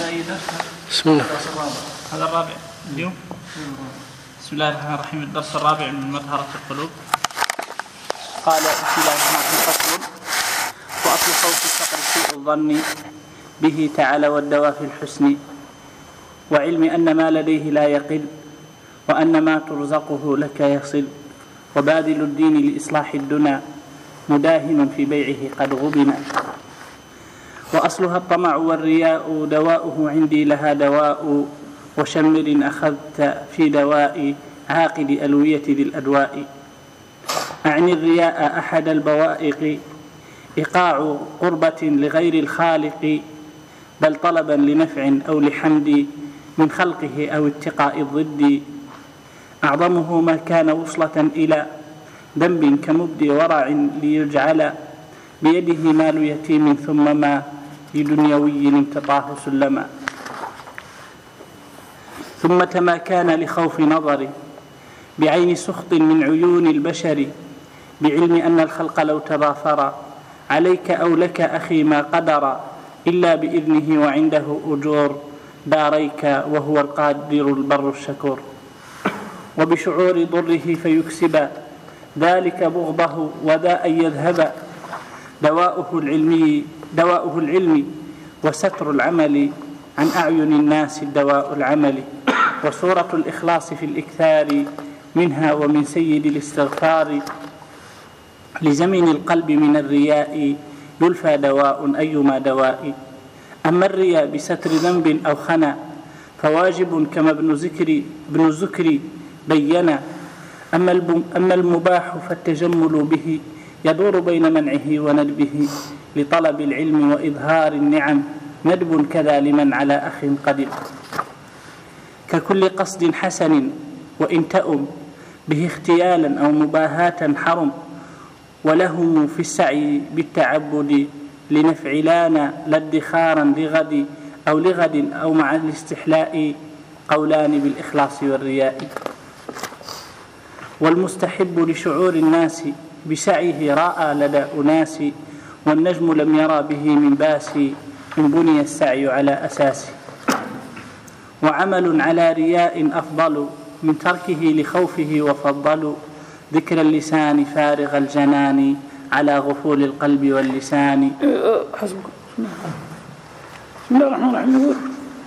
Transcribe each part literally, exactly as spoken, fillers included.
هذا أي درس؟ بسم الله. هذا الرابع اليوم. بسم الله الرحمن الرحيم. الدرس الرابع من مظهرة القلوب. قال بسم الله الرحمن الرحيم. فصل. وأصل خوف الفقر سوء الظن به تعالى والدواء في الحسن، وعلم أن ما لديه لا يقل، وأن ما ترزقه لك يصل، وباذل الدين لإصلاح الدنا مداهن في بيعه قد غبنا. وأصلها الطمع والرياء، دواؤه عندي لها دواء، وشمر أخذت في دواء عاقد ألوية ذي الأدواء. أعني الرياء أحد البوائق، إيقاع قربة لغير الخالق، بل طلبا لنفع أو لحمد من خلقه أو اتقاء الضد. أعظمه ما كان وصلة إلى ذنب كمبدي ورع، ليجعل بيده مال يتيم ثم ما لدنيوي امتطاه سلما. ثم ما كان لخوف نظر بعين سخط من عيون البشر، بعلم أن الخلق لو تضافر عليك أو لك أخي ما قدر، إلا بإذنه وعنده أجور داريك، وهو القادر البر الشكور. وبشعور ضره فيكسب ذلك بغضه، وذا أن يذهب دواؤه العلمي دواؤه العلمي وستر العمل عن أعين الناس الدواء العمل. وصورة الإخلاص في الإكثار منها، ومن سيد الاستغفار لزمن القلب من الرياء، يلفى دواء أيما دواء. أما الرياء بستر ذنب أو خنا، فواجب كما ابن ذكر ابن الذكر بينا. أما المباح فالتجمل به، يدور بين منعه وندبه، لطلب العلم وإظهار النعم، ندب كذا لمن على أخ قدم. ككل قصد حسن وإن تأم به اختيالا أو مباهاة حرم، ولهم في السعي بالتعبد لنفع لانا لا ادخارا لغد أو لغد أو مع الاستحلاء، قولان بالإخلاص والرياء. والمستحب لشعور الناس بسعيه راى لدى أناس، والنجم لم يرى به من باس، إن بني السعي على أساس. وعمل على رياء أفضل من تركه لخوفه، وفضل ذكر اللسان فارغ الجنان على غفول القلب واللسان. حسبك. بسم الله الرحمن الرحيم.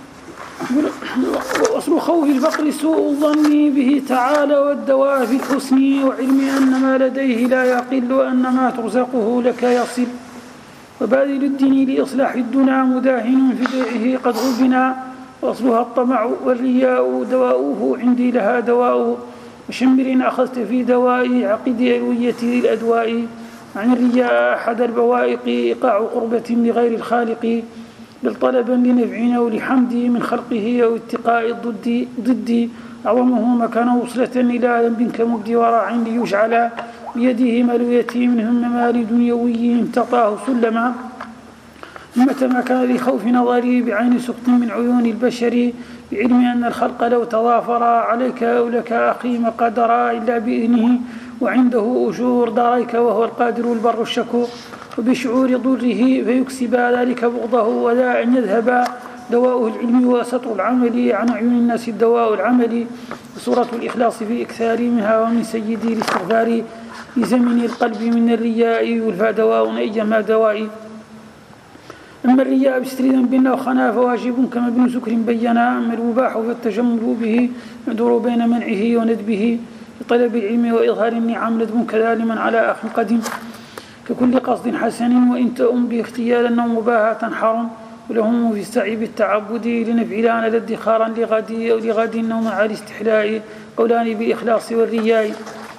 وأصل خوف الفقر سوء الظن به تعالى والدواء في الحسن، وعلم أن ما لديه لا يقل، وأن ما ترزقه لك يصل، وباذل الدين لإصلاح الدنا مداهن في بيعه قد غبنا. وأصلها الطمع والرياء، دواؤه عندي لها دواء، وشمر أخذت في دواء عقد ألوية الأدواء. عن الرياء أحد البوائق، إيقاع قربة لغير الخالق، بل طلبا لنفع أو لحمد من خلقه أو اتقاء الضد ضد. أعظمه ما كان وصلة إلى ذنب كمبدي ورع، ليجعل بيده مال يتيم ثم مال دنيوي امتطاه سلما. ثم ما كان لخوف نظري بعين سقط من عيون البشر، بعلم أن الخلق لو تضافر عليك أو لك أخي ما قدر، إلا بإذنه وعنده أجور داريك، وهو القادر البر الشكور. وبشعور ضره فيكسب ذلك بغضه، وذا أن يذهب دواء العلم وستر العمل عن أعين الناس الدواء العمل. صورة الإخلاص في الإكثار منها، ومن سيد الاستغفار لزمن القلب من الرياء، يلفى دواء أيما دواء. أما الرياء بستر ذنب أو خنا، فواجب كما ابن ذكر بينا. أما المباح فالتجمل به، يدور بين منعه وندبه، لطلب العلم وإظهار النعم، ندب كذا لمن على أخ قدم. ككل قصد حسن وإن تأم به اختيالا أو مباهاة حرم، ولهم في السعي بالتعبد لنفع لانا لا ادخارا لغد أو لغد أو مع الاستحلاء، قولان بالإخلاص والرياء.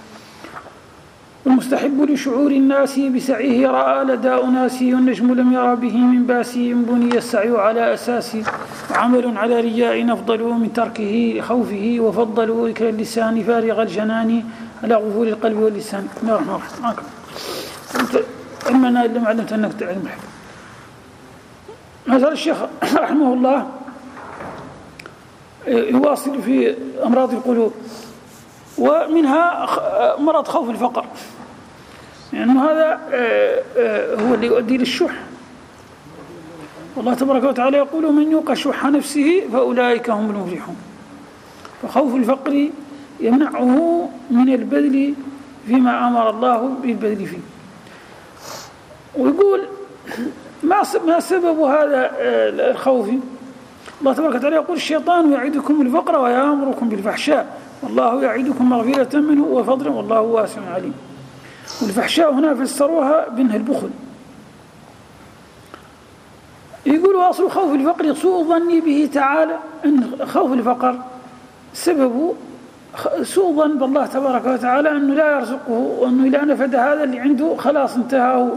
المستحب لشعور الناس بسعيه رأى لدى أناس، والنجم لم يرى به من باس، إن بني السعي على أساس. وعمل على رياء أفضل من تركه لخوفه، وفضل ذكر اللسان فارغ الجنان على غفول القلب واللسان. بسم الله الرحمن الرحيم. علمنا إلا ما علمت أنك تعلم الحق. مثل الشيخ رحمه الله يواصل في أمراض القلوب، ومنها مرض خوف الفقر، يعني هذا هو اللي يؤدي للشح. والله تبارك وتعالى يقول من يوق شح نفسه فأولئك هم المفلحون. فخوف الفقر يمنعه من البذل فيما أمر الله بالبذل فيه. ويقول ما سبب هذا الخوف؟ الله تبارك وتعالى يقول الشيطان يعدكم الفقر ويأمركم بالفحشاء والله يعدكم مغفرة منه وفضلا والله واسع عليم. والفحشاء هنا فسروها بأنها البخل. يقول أصل خوف الفقر سوء ظني به تعالى، أن خوف الفقر سببه سوء ظن بالله تبارك وتعالى أنه لا يرزقه وأنه إذا نفد هذا اللي عنده خلاص انتهى.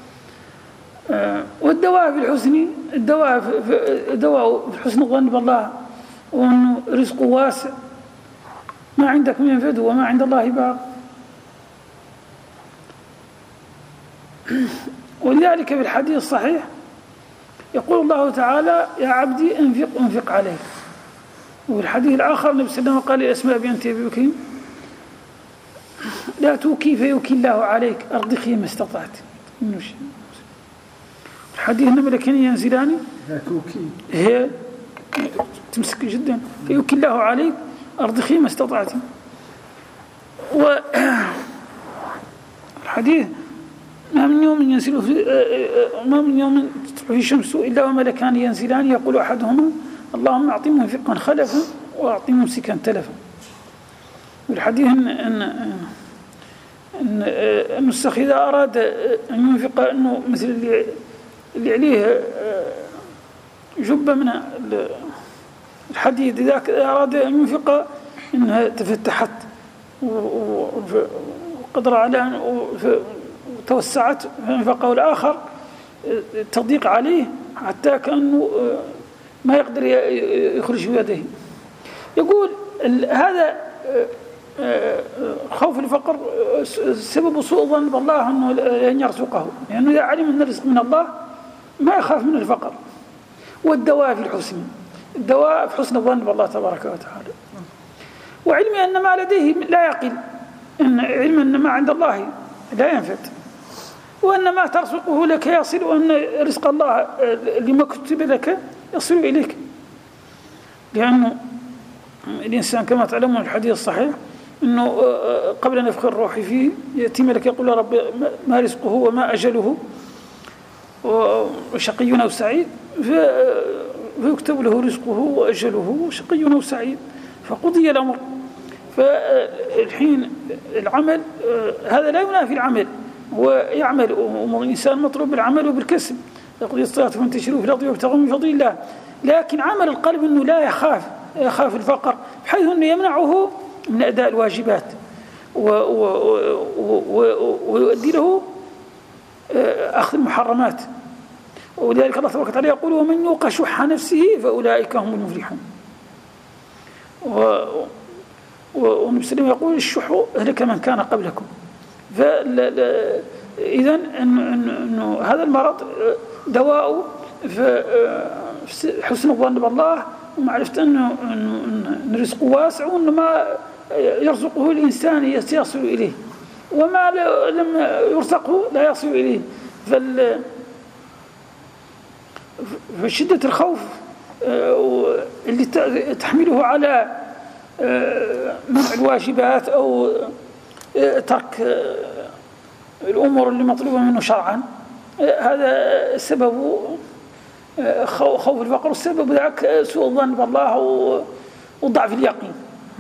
والدواء في الحسن الدواء في الدواء في حسن الظن بالله وأنه رزقه واسع، ما عندك من ينفد وما عند الله باق. ولذلك في الحديث الصحيح يقول الله تعالى يا عبدي انفق انفق عليك. وفي الحديث الآخر النبي صلى الله عليه وسلم قال لأسماء بنت أبي بكر لا توكي فيوكي الله عليك أرضخي ما استطعت. الحديث أن ملكين ينزلان لا توكي هي تمسك جدا فيوكي الله عليك أرضخي ما استطعت. والحديث ما من يوم ينزل ما من يوم تطلع فيه الشمس إلا وملكان ينزلان يقول أحدهما اللهم أعطي منفقا خلفا وأعطي ممسكا تلفا. والحديث أن أن أن أن السخ إذا أراد أن ينفق أنه مثل اللي اللي عليه جبة من الحديد إذا أراد أن ينفق إنها تفتحت وقدر على توسعت فانفقه الآخر تضيق عليه حتى كأنه ما يقدر يخرج بيده. يقول هذا خوف الفقر سبب سوء ظن بالله أنه لن يرزقه، لأنه إذا علم أن الرزق من الله ما يخاف من الفقر. والدواء في الحسن الدواء في حسن الظن بالله تبارك وتعالى. وعلم أن ما لديه لا يقل، إن علم أن ما عند الله لا ينفد، وأن ما ترزقه لك يصل، وأن رزق الله لما كتب لك يصل إليك. لأنه الإنسان كما تعلمون الحديث الصحيح أنه قبل نفخ الروح فيه يأتي ملك يقول يا رب ما رزقه وما أجله وشقي أو سعيد، فيكتب له رزقه وأجله شقي أو سعيد، فقضي الأمر. فالحين العمل هذا لا ينافي العمل، ويعمل الإنسان مطلوب بالعمل وبالكسب، يقضي الصلاة وانتشروا في الأرض وابتغوا من فضل الله. لكن عمل القلب أنه لا يخاف يخاف الفقر، بحيث أنه يمنعه من أداء الواجبات ويؤدي له أخذ المحرمات. ولذلك الله تبارك وتعالى يقول ومن يوق شح نفسه فأولئك هم المفلحون. والنبي صلى الله عليه وسلم يقول الشح أهلك من كان قبلكم. فإذن أنه هذا المرض دواءه في حسن الظن بالله ومعرفة أنه رزقه واسع، وأنه ما يرزقه الإنسان يصل إليه، وما لم يرزقه لا يصل إليه. فشدة الخوف اللي تحمله على منع الواجبات أو ترك الأمور اللي مطلوبة منه شرعا، هذا سبب خوف الفقر، والسبب ذاك سوء الظن بالله وضعف اليقين.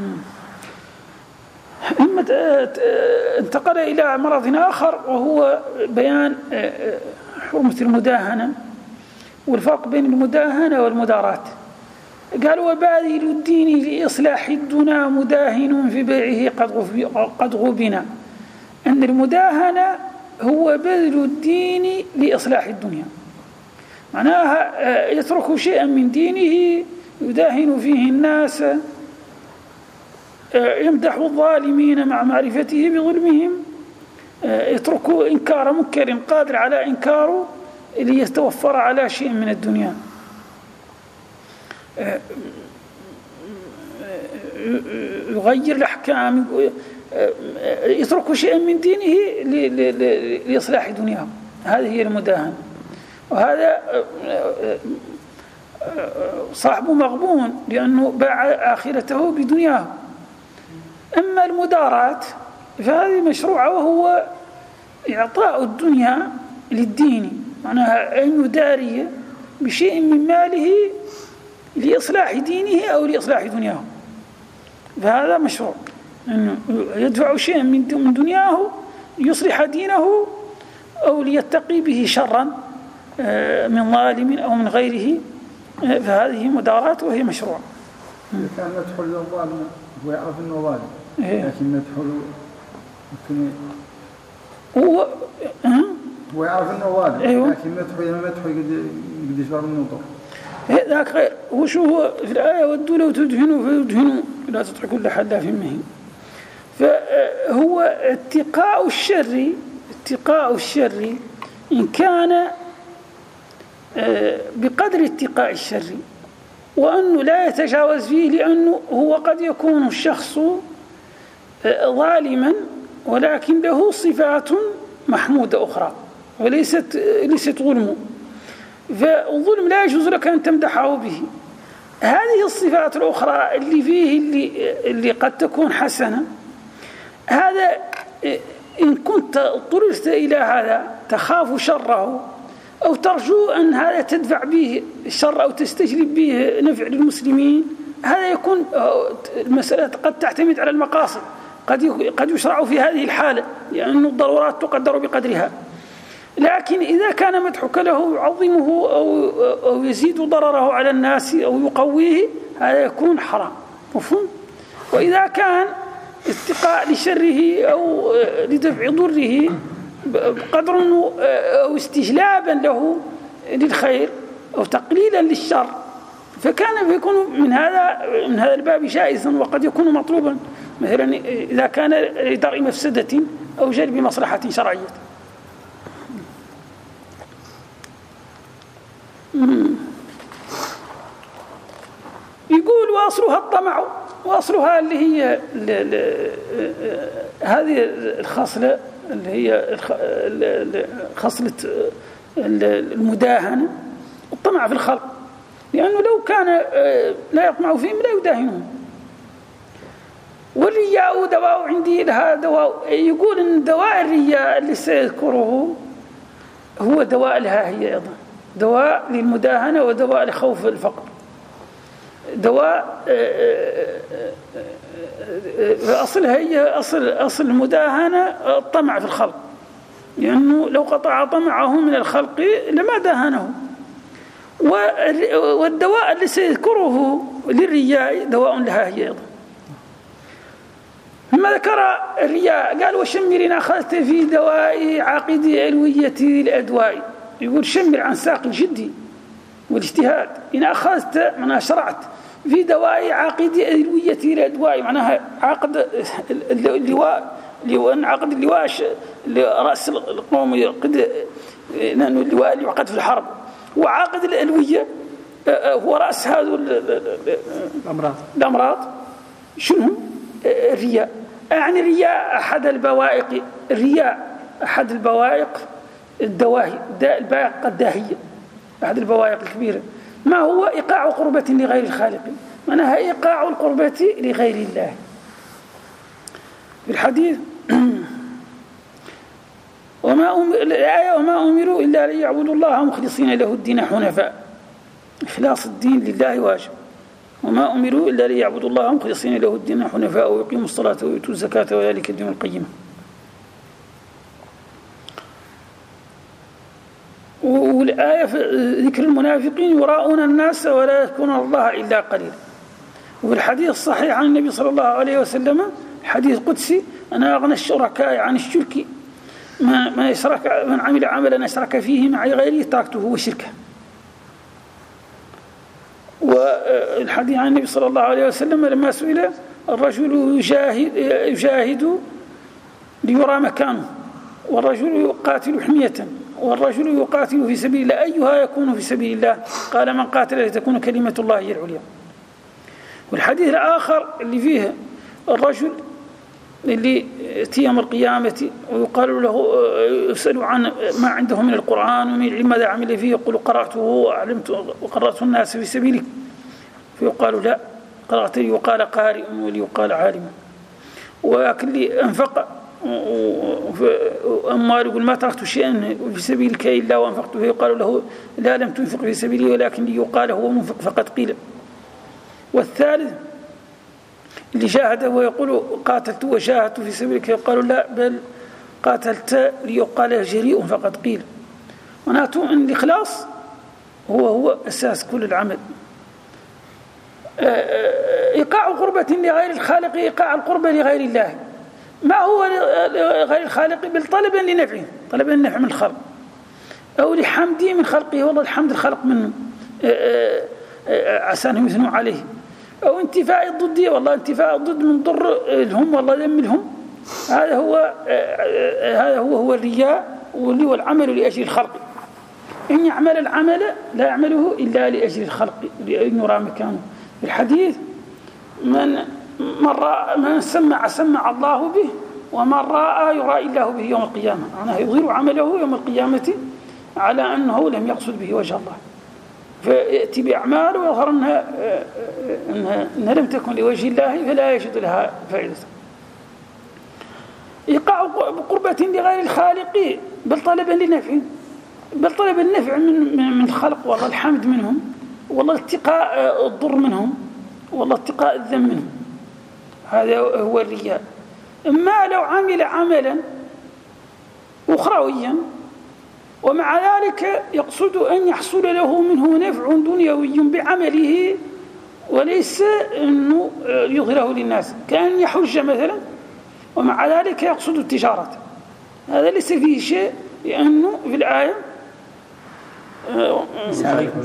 ثم انتقل إلى مرض آخر وهو بيان حرمة المداهنة والفرق بين المداهنة والمداراة. قال وباذل الدين لإصلاح الدنا مداهن في بيعه قد غبنا. أن المداهنة هو بذل الدين لإصلاح الدنيا، معناها يترك شيئا من دينه يداهن فيه الناس، يمدح الظالمين مع معرفته بظلمهم، يترك إنكار منكر قادر على إنكاره ليتوفر على شيء من الدنيا، يغير الأحكام، يترك شيئا من دينه لإصلاح دنياه. هذه هي المداهنة. وهذا صاحبه مغبون لأنه باع آخرته بدنياه. أما المدارات فهذه مشروعة، وهو إعطاء الدنيا للدين، معناها أن يداري بشيء من ماله لإصلاح دينه أو لإصلاح دنياه، فهذا مشروع أنه يدفع شيء من دنياه ليصلح دينه أو ليتقي به شرا من ظالم أو من غيره، فهذه مدارات وهي مشروع. إذا كان مدخل للظالم هو يعرف أنه ظالم، لكن مدخل ممكن هو هو يعرف أنه ظالم، أيوه. لكن مدخل لما مدخل قد يشبر منه ضر. ذاك غير. وشو هو في الآية ودوا لو تدهنوا فيدهنوا لا تتركوا كل حلاف مهين. فهو اتقاء الشر اتقاء الشر إن كان بقدر اتقاء الشر، وأنه لا يتجاوز فيه، لأنه هو قد يكون الشخص ظالما ولكن له صفات محمودة أخرى وليست ليست ظلمه، فالظلم لا يجوز لك أن تمدحه به. هذه الصفات الأخرى اللي فيه اللي, اللي قد تكون حسنة، هذا إن كنت اضطررت إلى هذا تخاف شره أو ترجو أن هذا تدفع به الشر أو تستجلب به نفع للمسلمين، هذا يكون المسألة قد تعتمد على المقاصد، قد قد يشرع في هذه الحالة لأن الضرورات تقدر بقدرها. لكن إذا كان مدحك له يعظمه أو أو يزيد ضرره على الناس أو يقويه، هذا يكون حرام، مفهوم؟ وإذا كان اتقاء لشره أو لدفع ضره بقدر أو استجلابا له للخير أو تقليلا للشر، فكان يكون من هذا من هذا الباب جائزا، وقد يكون مطلوبا مثلا إذا كان لدرء مفسدة أو جلب مصلحة شرعية. يقول واصلها الطمع، واصلها اللي هي هذه الخصلة اللي هي خصلة المداهنة، الطمع في الخلق، لأنه لو كان لا يطمع فيهم لا يداهنهم. والرياء دواء عندي لها دواء، يقول إن دواء الرياء اللي سيذكره هو دواء لها هي أيضا، دواء للمداهنة ودواء لخوف الفقر. دواء أصلها هي أصل أصل المداهنة الطمع في الخلق، لأنه لو قطع طمعه من الخلق لما داهنه. والدواء اللي سيذكره للرياء دواء لها هي أيضا. ثم ذكر الرياء قال وشمر إن أخذت في دواء عاقد علوية الأدواء، يقول شمر عن ساق الجد والاجتهاد، إن أخذت معناها شرعت في دواء عاقد علوية الأدواء، معناها عقد اللواء، لأن عقد اللواء رأس القوم يعقد، لأنه اللواء اللي يعقد في الحرب، وعقد الألوية هو رأس هذا الأمراض الأمراض شنو الرياء. يعني الرياء أحد البوائق، الرياء أحد البوائق الدواهي البائقة الداهية، أحد البوائق الكبيرة. ما هو إيقاع قربة لغير الخالق، معناها إيقاع القربة لغير الله. في الحديث وما أمر الآية وما أمروا إلا ليعبدوا الله مخلصين له الدين حنفاء، إخلاص الدين لله واجب. وما أمروا إلا ليعبدوا الله مخلصين له الدين حنفاء ويقيموا الصلاة ويؤتوا الزكاة وذلك الدين القيم. والآية في ذكر المنافقين يراؤون الناس ولا يذكرون الله إلا قليلا. وفي الحديث الصحيح عن النبي صلى الله عليه وسلم حديث قدسي أنا أغنى الشركاء عن الشرك ما ما يشرك من عمل عملا أشرك فيه معي غيري تركته وشركه. والحديث عن النبي صلى الله عليه وسلم لما سئل الرجل يجاهد, يجاهد ليرى مكانه، والرجل يقاتل حمية، والرجل يقاتل في سبيل الله، أيها يكون في سبيل الله؟ قال من قاتل لتكون كلمة الله هي العليا. والحديث الآخر اللي فيه الرجل اللي يأتي يوم القيامة ويقال له يسأل عن ما عنده من القرآن ومن العلم ماذا عمل فيه، يقول قرأته وعلمت وقرأت الناس في سبيلك، فيقال لا قرأت لي وقال قارئ ولي وقال عالم. ولكن اللي أنفق أموال يقول ما تركت شيئا في سبيلك إلا وأنفقته، فيقال له لا لم تنفق في سبيلي ولكن لي يقال هو منفق فقد قيل. والثالث اللي جاهد ويقول قاتلت وجاهدت في سبيلك، يقال لا بل قاتلت ليقال جريء فقد قيل. وناتو أن الإخلاص هو هو أساس كل العمل. إيقاع قربة لغير الخالق إيقاع القربة لغير الله. ما هو غير الخالق؟ بل طلبا لنفعه، طلبا لنفع من الخلق أو لحمده من خلقه، والله الحمد الخلق منه عسى أن يثنوا عليه، أو انتفاء الضدية، والله انتفاء الضد من ضر الهم والله لم الهم. هذا هو هذا هو هو الرياء، واللي هو العمل لأجل الخلق. إن يعمل العمل لا يعمله إلا لأجل الخلق لأن يرى مكانه. في الحديث من من, رأى من سمع سمع الله به، ومن رأى يرى الله به يوم القيامة. معناه يظهر عمله يوم القيامة على أنه لم يقصد به وجه الله، فيأتي بأعمال ويظهر أنها, أنها, أنها لم تكن لوجه الله فلا يجد لها فائدة. إيقاع قربة لغير الخالق بل طلبا لنفع، بل طلب النفع من, من الخلق، والله الحمد منهم، والله اتقاء الضر منهم، والله اتقاء الذم منهم. هذا هو الرياء. أما لو عمل عملا أخرويا ومع ذلك يقصد أن يحصل له منه نفع دنيوي بعمله وليس أنه يظهره للناس، كان يحج مثلا ومع ذلك يقصد التجارة، هذا ليس فيه شيء، لأنه في الآية ليس عليكم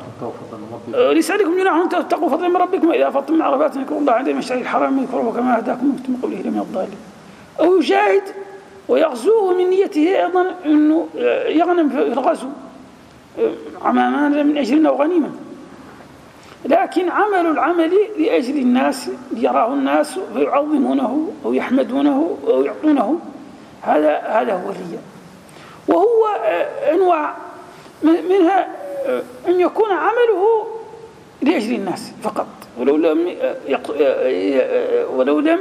جناح أن تتقوا فضلا من ربكم وإذا أفضتم من عرفات اذكروا الله عند المشعر الحرام يذكروه كما هداكم من قبله لمن الضالين. أو يجاهد ويغزوه من نيته أيضا أنه يغنم في الغزو عماما من أجل أو غنيمة، لكن عمل العمل لأجل الناس ليراه الناس فيعظمونه أو يحمدونه أو يعطونه، هذا هذا هو الرياء. وهو أنواع منها أن يكون عمله لأجل الناس فقط، ولو لم ولو لم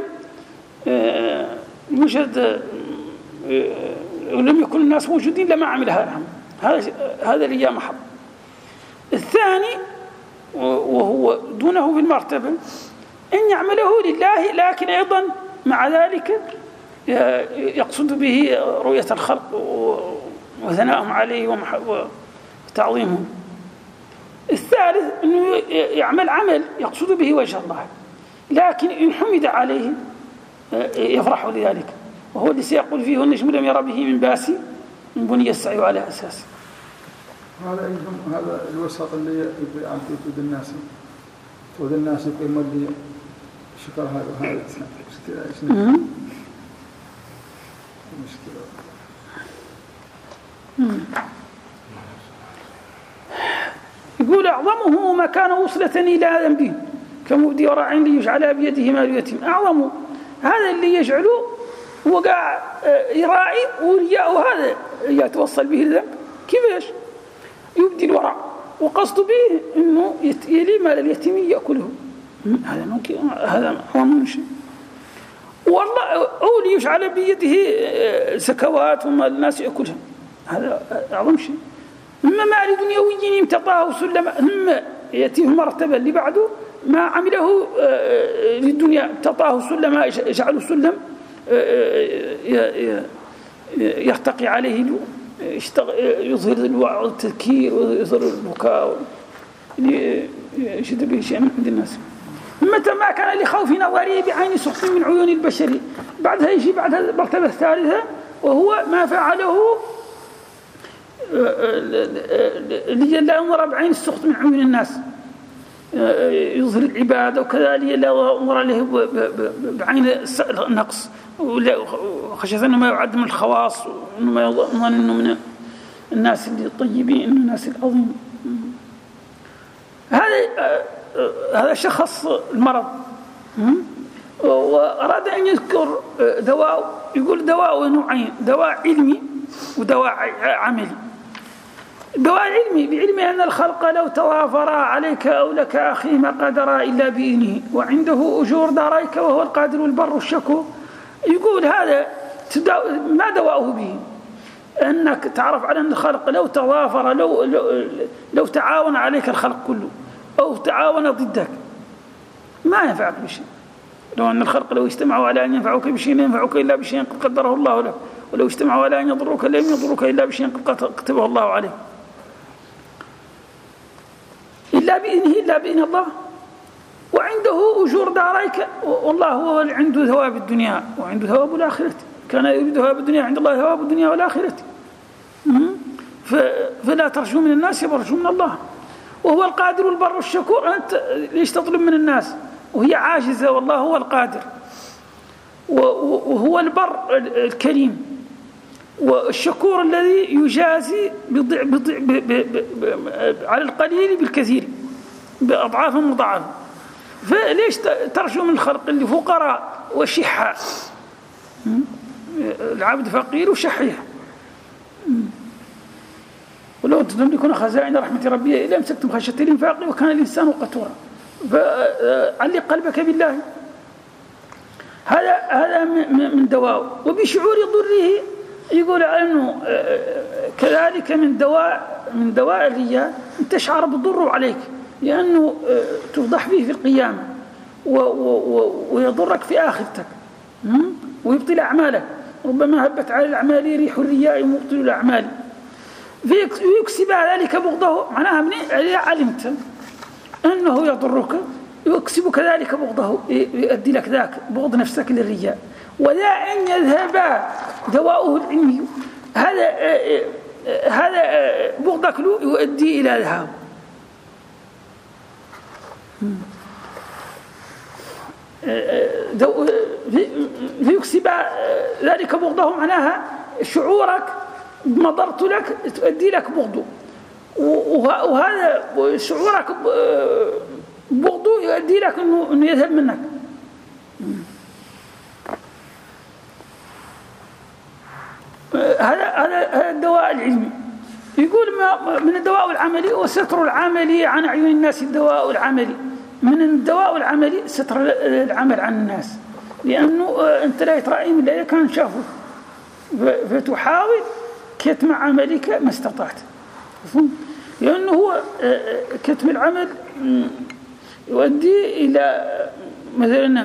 يوجد ولم يكن الناس موجودين لما عمل هذا العمل، هذا هذا رياء محض. الثاني وهو دونه في المرتبة أن يعمله لله لكن أيضا مع ذلك يقصد به رؤية الخلق وثناءهم عليه وتعظيمهم. الثالث أنه يعمل عمل يقصد به وجه الله، لكن إن حمد عليه يفرح لذلك، وهو الذي سيقول فيه النجم لم ير به من باسي من بني السعي على أساس. هذا هذا الوسط اللي يبي عن تود الناس تود الناس يقيم اللي شكر هذا هذا مشكلة مشكلة. يقول أعظمه ما كان وصلة إلى ذنبه كمبدي وراع ليجعل بيده مال اليتيم. أعظم هذا اللي يجعله وقع يراعي ورياء، هذا يتوصل به الذنب. كيفاش؟ يبدي الورع وقصد به إنه يلي مال اليتيم يأكله، هذا ممكن، هذا هو منشئ. والله أو ليجعل بيده سكوات وما الناس يأكلها، هذا أعظم شيء. إما مال دنيوي امتطاه سلم، ثم يأتيه مرتبة اللي بعده ما عمله للدنيا امتطاه سلم، جعله سلم يرتقي عليه، يظهر الوعي والتذكير ويظهر البكاء يشد به شيء من عند الناس. متى ما كان لخوف نظري بعين سخط من عيون البشر، بعدها يجي بعد المرتبة الثالثة وهو ما فعله اللي لا ينظر بعين السخط من عيون الناس، يظهر العبادة وكذا لا ينظر عليه بعين النقص، خشية أنه ما يعد من الخواص، وأنه ما يظن أنه من الناس الطيبين، أنه الناس العظيم. هذا هذا شخص المرض. وأراد أن يذكر دواء، يقول دواء نوعين، دواء علمي ودواء عملي. دواء علمي بعلم أن الخلق لو توافرا عليك أو لك أخي ما قدرا إلا بإذنه وعنده أجور داريك وهو القادر البر الشكور. يقول هذا ما دواؤه به؟ أنك تعرف على أن الخلق لو توافر، لو, لو, لو تعاون عليك الخلق كله أو تعاون ضدك ما ينفعك بشيء. لو أن الخلق لو اجتمعوا على أن ينفعوك بشيء لا ينفعوك إلا بشيء قد قدره الله لك، ولو اجتمعوا على أن يضروك لم يضروك إلا بشيء قد كتبه الله عليك، إلا بإذنه إلا بإذن الله. وعنده أجور داريك، والله هو عنده ثواب الدنيا وعنده ثواب الآخرة. كان يريد ثواب الدنيا عند الله ثواب الدنيا والآخرة. فلا ترجو من الناس يرجو من الله. وهو القادر البر الشكور. أنت ليش تطلب من الناس وهي عاجزة والله هو القادر، وهو البر الكريم والشكور الذي يجازي بضع بضع ب ب ب على القليل بالكثير بأضعاف مضاعفة. فليش ترجو من الخلق اللي فقراء وشحة؟ العبد فقير وشحيح. ولو تملكون خزائن رحمة ربي إلا أمسكتم خشية الإنفاق وكان الإنسان قتورا. فعلق قلبك بالله. هذا هذا من دواء. وبشعور ضره يقول أنه كذلك من دواء من دواء الرياء أن تشعر بضره عليك، لأنه تفضح فيه في القيامة ويضرك في آخرتك ويبطل أعمالك. ربما هبت على الأعمال ريح الرياء مبطل الأعمال فيكسب ذلك بغضه. معناها من علمت أنه يضرك يكسب كذلك بغضه، يؤدي لك ذاك بغض نفسك للرياء. ولا أن يذهب دواؤه العلمي، هذا هذا بغضك له يؤدي إلى ذهاب. فيكسب ذلك بغضه، معناها شعورك بمضرت لك تؤدي لك بغضه، وهذا شعورك بغضه يؤدي لك انه يذهب منك. هذا هذا الدواء العلمي. يقول ما من الدواء العملي وستر العملي عن عيون الناس. الدواء العملي من الدواء العملي ستر العمل عن الناس، لأنه أنت لا يترأي من لا كان شافه، فتحاول كتم عملك ما استطعت، لأنه هو كتم العمل يؤدي إلى مثلا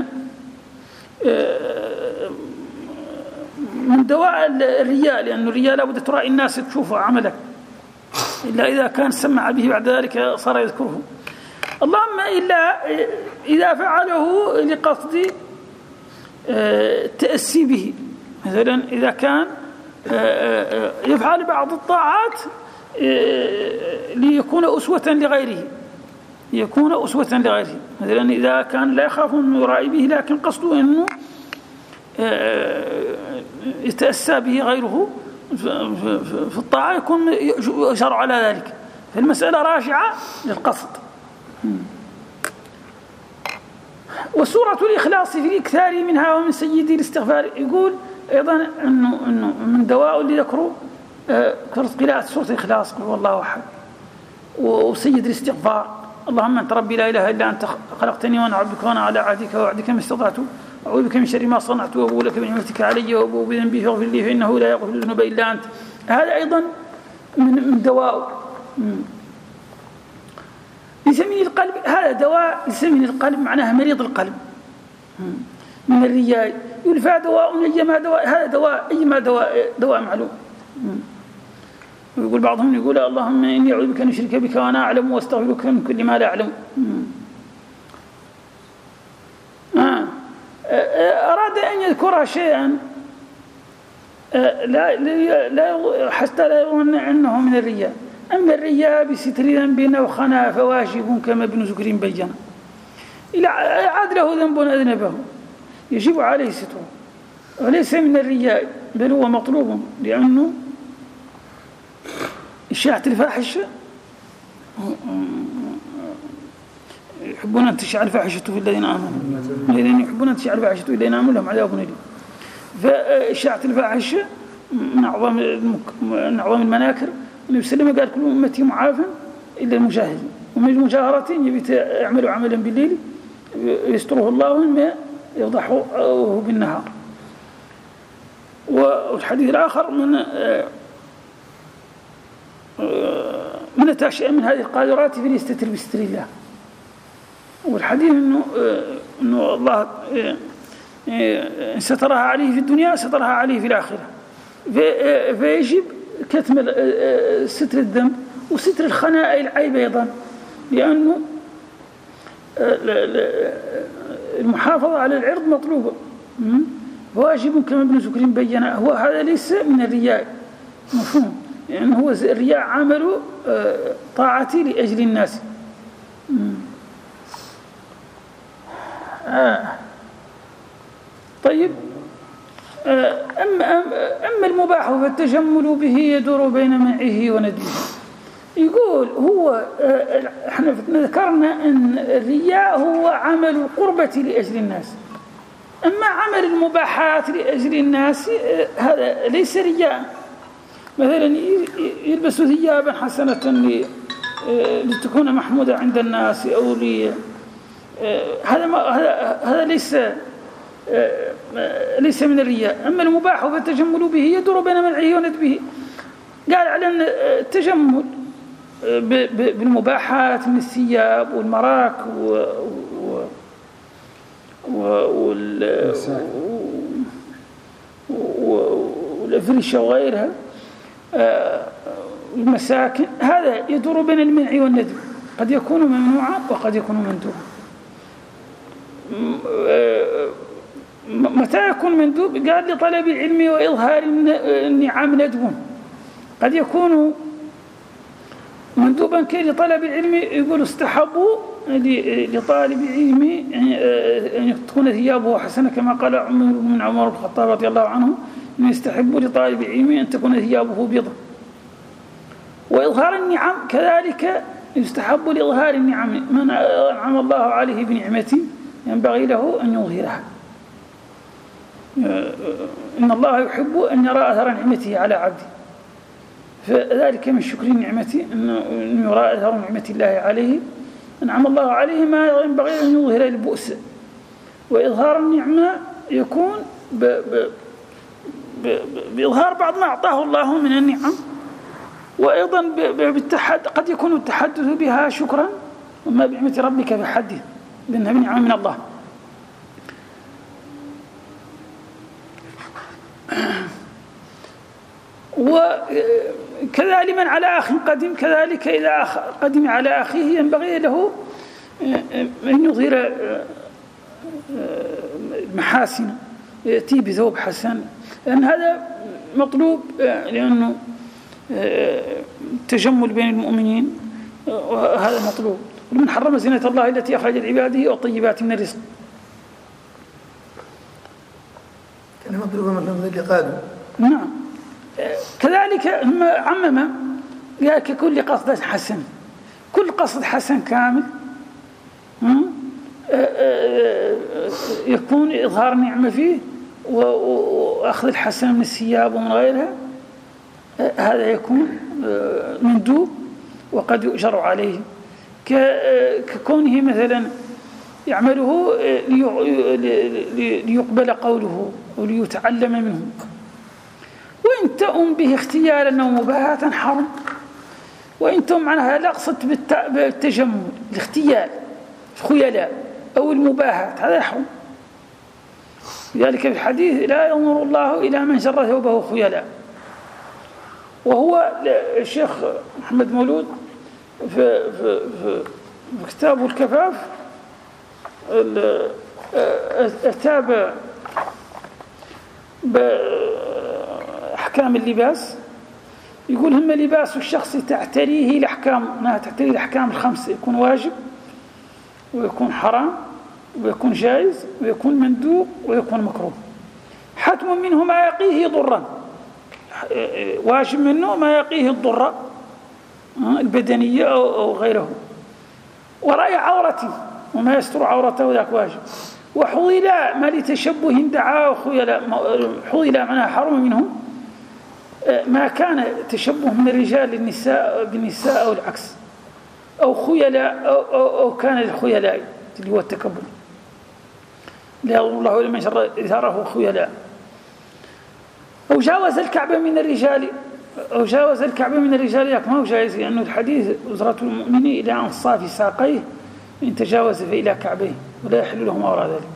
من دواء الرياء، لأن الرياء لابد ترأي الناس تشوف عملك، إلا إذا كان سمع به بعد ذلك صار يذكره. اللهم إلا إذا فعله لقصد التأسي به، مثلا إذا كان يفعل بعض الطاعات ليكون أسوة لغيره، يكون أسوة لغيره. مثلا إذا كان لا يخاف أنه يرائي به لكن قصده أنه يتأسى به غيره في الطاعة يكون يجر على ذلك. فالمسألة راجعة للقصد. وسورة الإخلاص في الإكثار منها ومن سيد الاستغفار. يقول أيضا أنه, إنه من دواء اللي ذكروا قراءة سورة الإخلاص قل هو الله أحد وسيد الاستغفار. اللهم أنت ربي لا إله إلا أنت خلقتني وأنا عبدك وأنا على عهدك ووعدك ما استطعت أعوذ بك من شر ما صنعت وأبوء لك بنعمتك علي وأبوء بذنبي فاغفر لي فإنه لا يغفر الذنوب إلا أنت. هذا أيضا من دواء لسمين القلب. هذا دواء لسمين القلب، معناها مريض القلب من الرياء. يقول فهذا دواء أيما دواء، هذا دواء أيما دواء دواء معلوم. ويقول بعضهم يقول اللهم إني أعوذ بك أن أشرك بك وأنا أعلم وأستغفرك من كل ما لا أعلم. أراد أن يذكر شيئا لا لا حتى لا يظن أنه من الرياء. أما الرياء بستر ذنب أو خنا فواجب كما ابن زكر بين. إذا عاد له ذنب أذنبه يجب عليه ستره، وليس من الرياء بل هو مطلوب، لأنه إشاعة الفاحشة يحبون أن تشيع الفاحشة في الذين آمنوا الذين يحبون أن تشيع الفاحشة في الذين آمنوا لهم عذاب أليم. فإشاعة الفاحشة من أعظم من أعظم المناكر. النبي صلى الله عليه وسلم قال كل أمتي معافى إلا المجاهدين، ومن المجاهرة يبي يعملوا عملا بالليل يستره الله ما يفضحه بالنهار. والحديث الآخر من من أتى من هذه القادرات فليستتر بستر الله. والحديث إنه إنه الله إن سترها عليه في الدنيا سترها عليه في الآخرة. فيجب كتم ستر الذنب وستر الخناء العيب أيضا، لأنه المحافظة على العرض مطلوبة واجب كما ابن سكرين بين. هو هذا ليس من الرياء مفهوم، يعني هو الرياء عمل طاعتي لأجل الناس. آه. طيب أما, أما المباح فالتجمل به يدور بين منعه وندبه. يقول هو احنا ذكرنا أن الرياء هو عمل القربة لأجل الناس، أما عمل المباحات لأجل الناس هذا ليس رياء. مثلا يلبس ثيابا حسنة لتكون محمودة عند الناس أو لي هذا ما هذا هذا ليس ليس من الرياء. أما المباح فالتجمل به يدور بين منعه وندبه. قال على أن التجمل بالمباحات من الثياب والمراك والأفرشة وغيرها المساكن هذا يدور بين المنع والندب، قد يكون ممنوعا وقد يكون مندوبا. متى يكون مندوب؟ قال لطلب العلم وإظهار النعم ندب. قد يكون مندوبا كي لطلب العلم يقول استحبوا لطالب العلم أن تكون ثيابه حسنة كما قال عمر من عمر بن الخطاب رضي الله عنه أن يستحب لطالب العلم أن تكون ثيابه بيضة. وإظهار النعم كذلك يستحب لإظهار النعم، من أنعم الله عليه بنعمة ينبغي له أن يظهرها. إن الله يحب أن يرى أثر نعمته على عبده، فذلك من شكر النعمة أن يرى أثر نعمة الله عليه. أنعم الله عليه ما ينبغي أن يظهر البؤس. وإظهار النعمة يكون ب ب ب بإظهار بعض ما أعطاه الله من النعم، وأيضا بالتحد قد يكون التحدث بها شكرا، وما بنعمة ربك بحدث بأنها نعمة من الله. وكذلك من على أخ قدم كذلك إذا قدم على أخيه ينبغي له أن يظهر المحاسن، يأتي بثوب حسن، لأن هذا مطلوب، لأنه التجمل بين المؤمنين وهذا مطلوب. ومن حرم زينة الله التي أخرج لعباده والطيبات من الرزق. كان مطلوبا من اللي قالوا نعم. كذلك هم عمم ككل قصد حسن، كل قصد حسن كامل يكون إظهار نعمة فيه وأخذ الحسن من الثياب ومن غيرها، هذا يكون مندوب وقد يؤجر عليه، ككونه مثلا يعمله ليقبل قوله وليتعلم منه. وإن تؤم به اختيارا أو مباهاة حرم، وإن تؤم عنها لقصت بالتجمل الاختيار الخيلاء أو المباهاة هذا حرم. لذلك في الحديث لا ينظر الله إلى من جر ثوبه خيلاء. وهو الشيخ محمد مولود في, في, في, في كتابه الكفاف أتاب بأحكام اللباس، يقول هم لباس الشخص تعتريه الأحكام، أنها تعتريه الأحكام الخمسة، يكون واجب ويكون حرام ويكون جائز ويكون مندوب ويكون مكروه. حتم منه ما يقيه ضرا، واجب منه ما يقيه الضر البدنية أو غيره. ورأي عورته وما يستر عورته ذاك واجب. وحضل ما لتشبه دعاه خيلاء، حضل معناها حرم منهم ما كان تشبه من الرجال للنساء بالنساء أو العكس، أو خيلاء أو, أو, أو كان الخيلاء اللي هو التكبر، لا يضر الله لمن شر إثاره خيلاء. أو جاوز الكعبة من الرجال، أو جاوز الكعبة من الرجال ياك ما هو جائز، لأنه الحديث وزرة المؤمن إلى أنصاف ساقيه إن تجاوز فإلى كعبيه ولا يحل له ما وراء ذلك.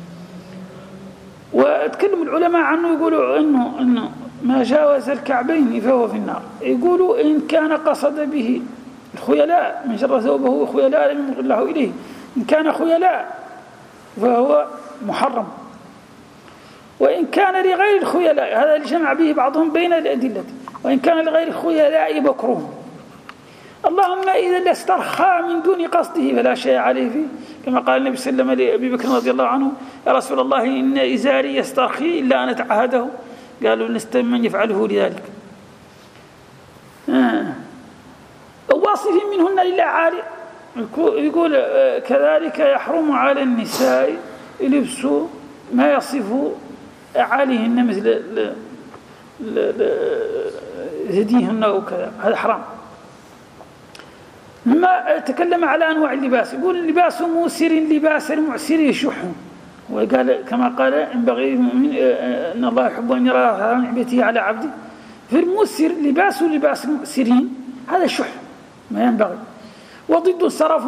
وتكلم العلماء عنه يقولوا إنه, إنه ما جاوز الكعبين فهو في النار. يقولوا إن كان قصد به الخيلاء من شر ثوبه وخيلاء لم يغل الله إليه، إن كان خيلاء فهو محرم، وإن كان لغير الخيلاء هذا اللي جمع به بعضهم بين الأدلة، وإن كان لغير الخيلاء مكروه. اللهم إذا لاسترخى من دون قصده فلا شيء عليه فيه، كما قال النبي صلى الله عليه وسلم لأبي بكر رضي الله عنه يا رسول الله إن إزاري يسترخي إلا أن أتعهده، قالوا لست من يفعله لذلك. آه. واصف منهن لله عالي، يقول كذلك يحرم على النساء لبس ما يصف عليهن مثل هديهن وكذا، هذا حرام. ما تكلم على أنواع اللباس، يقول اللباس موسر لباس المعسر شح، وقال كما قال ينبغي أن الله يحب أن يرى نعمته على عبده، في الموسر لباس لباس المعسرين هذا شح ما ينبغي. وضد السرف